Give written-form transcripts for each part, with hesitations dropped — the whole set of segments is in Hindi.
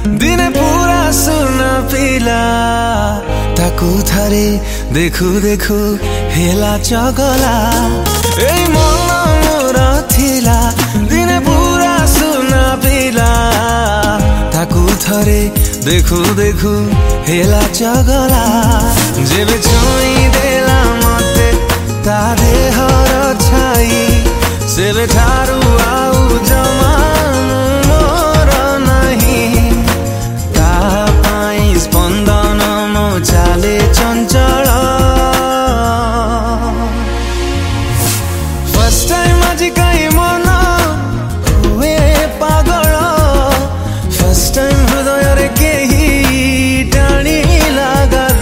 दिने पूरा सुना पिला ताकू थरे देखु देखु हेला चगला ए मन मोर थिला दिने पूरा सुना पिला ताकू थरे देखु देखु हेला चगला जेबे छुई देला मते ता देहर छाई सेबे ठारू आउ जमानु मोर नहीं ता पाई स्पंदन मो चाले चंचल फर्स्ट टाइम आज कई मन हुए पागल फर्स्ट टाइम हृदय रे केही टाणी लागर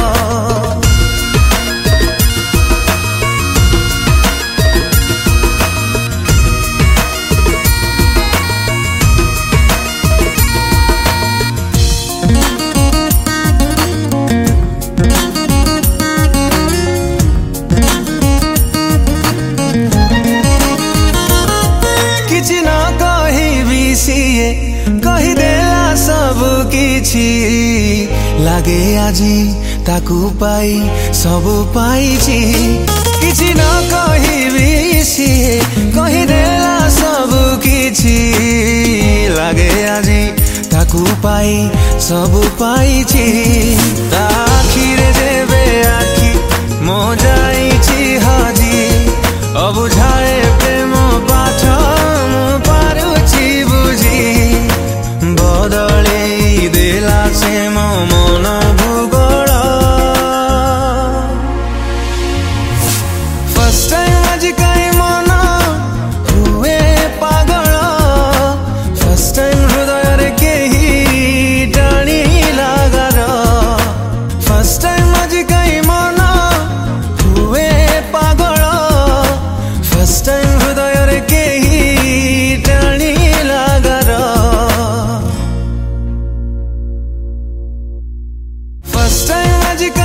कही देला सब किछि लागे आजी ताकू पाई सब पाइछि किछि न कहिबी सिए कही देला सब किछि लागे आजी ताकू पाई सब पाइछि ता आखिरे जेबे आखि मो जाइछि हाजी अबुझाए प्रेम पाठ मो पारुछि बुझी बदले देला से मो मन भूगोल फर्स्ट टाइम आज कई मन हुए पागल फर्स्ट टाइम हृदय रे केही टाणी लागर फर्स्ट टाइम आज कई मन हुए पागल फर्स्ट टाइम हृदय रे केही टाणी लागर फर्स्ट टाइम आज